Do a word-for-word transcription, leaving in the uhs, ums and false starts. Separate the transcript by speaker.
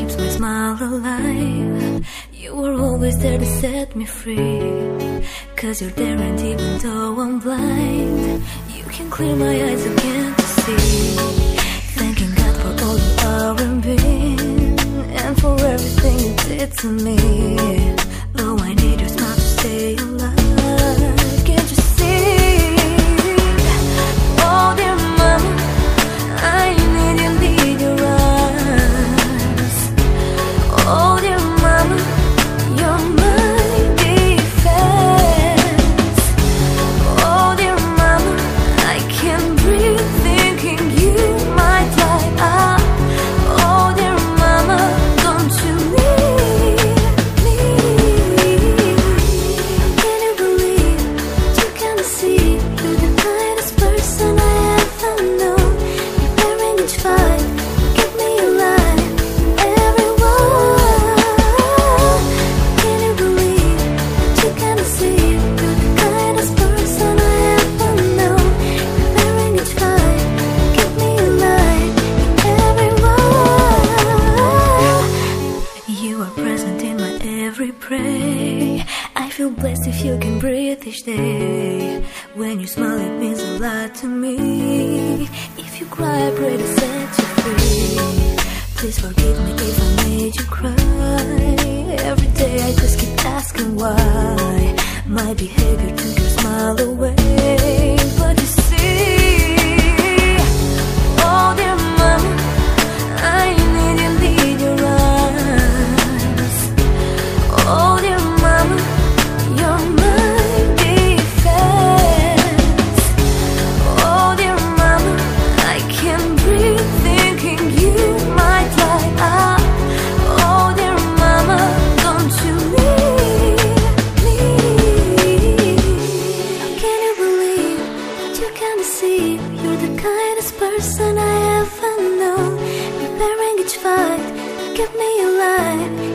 Speaker 1: keeps my smile alive. You were always there to set me free, 'cause you're there, and even though I'm blind, you can clear my eyes again to see. Thanking God for all you are and been, and for everything you did to me. Oh, I need your smile to stay alive. Can't you see? Oh dear mama, I need you, need your eyes. Oh dear mama, you're my defense. Oh dear mama, I can't breathe thinking you might die. Ah, oh dear mama, don't you leave me. Can you believe that you can see you're the kindest person I ever known? You're bearing each fight, keep me alive in every war. Can you believe that you can see you're the kindest person I ever known? You're bearing each fight, keep me alive in every war. You are present in my every pray. I feel blessed if you can breathe each day. When you smile, it means a lot to me. If you cry, I pray to set you free. Please forgive me if I made you cry. Every day I just keep asking why my behavior took your smile away. But you see, oh dear mama, I need you, need your eyes. Oh dear mama, you're my defense. Oh dear mama, I can't breathe thinking you might die. Ah, oh dear mama, don't you leave me. Can you believe that you can see you're the kindest person I ever known? You're bearing each fight, keep me alive